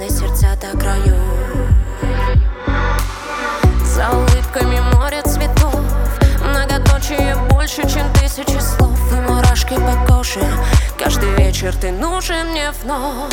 сжали сердца до краев. За улыбками море цветов, многоточие больше, чем 1000 слов. И мурашки по коже, каждый вечер ты нужен мне вновь.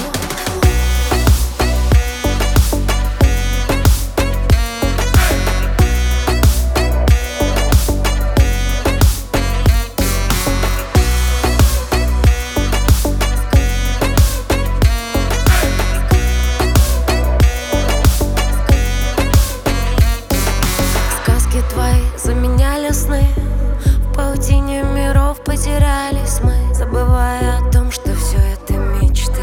Твои заменяли сны, в паутине миров потерялись мы, забывая о том, что все это мечты.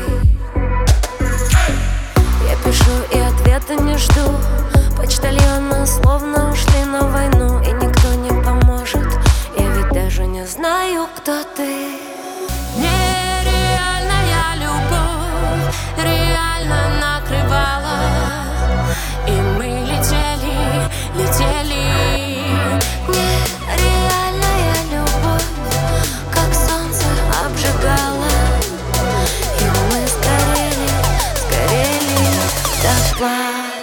Я пишу и ответа не жду, почтальоны словно ушли на войну, и никто не поможет, я ведь даже не знаю, кто ты. Нереальная любовь реально накрывала, и мы летели, летели. Нереальная любовь, как солнце обжигало, и мы сгорели, сгорели дотла.